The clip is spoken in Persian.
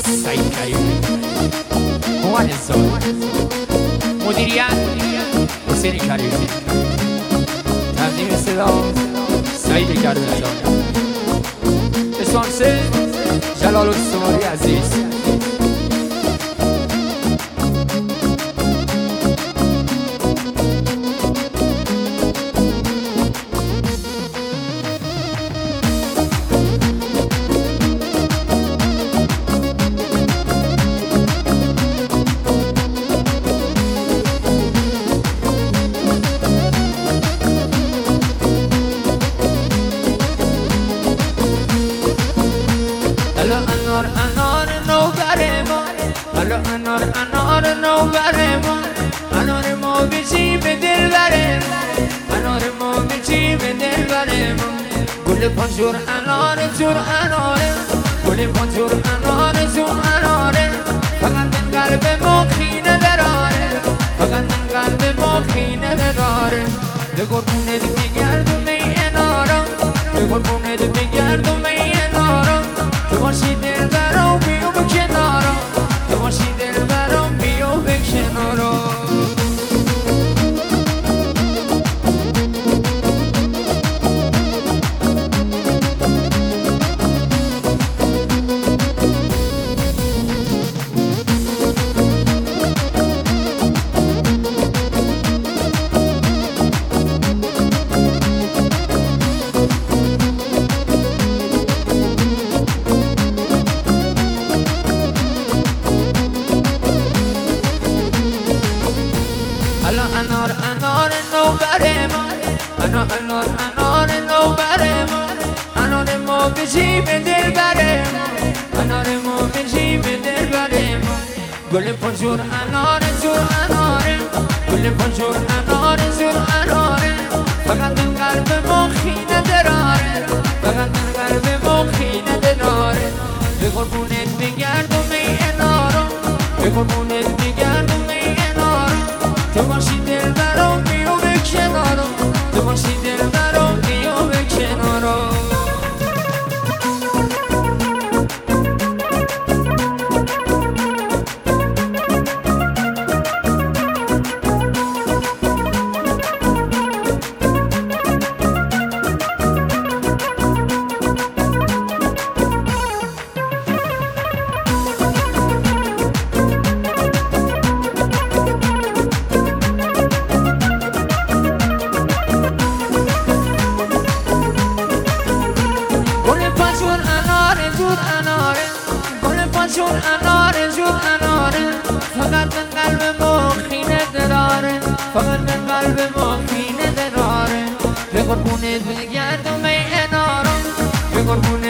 سعید کریم مهندسان مدیریت حسین کریمی تقدیم صدا سعید کریمی اسپانسر جلال السماری عزیز انار نوبر ما انار نوبر ما انار ما بچی به دل بره انار ما بچی به دل بره گل پنجور انار جور اناره گل پنجور انار جور اناره فقط من قلب ما خینه دراره فقط من قلب ما خینه داره به قربونت میگردم ای انارم به قربونت میگردم ای انارم تو باشی دل برام بیو به کنارم تو باشی دل برام بیو به کنارم انار نوبر ما انار نوبر ما انار ما بچی به دل بره انار ما بچی به دل بره گل پنجور انار جور اناره گل پنجور انار جور اناره فقط من قلب ما خینه دراره فقط من قلب ما خینه دراره به قربونت میگردم ای انارم به قربونت میگردم ای انارم تو باشی دل برام بیو به کنارم تو باشی دل برام بیو به کنارم جور اناره جور اناره فقط من قلب ما خینه داره فقط من قلب ما خینه داره به قربونت بگردم ای انارم به قربونت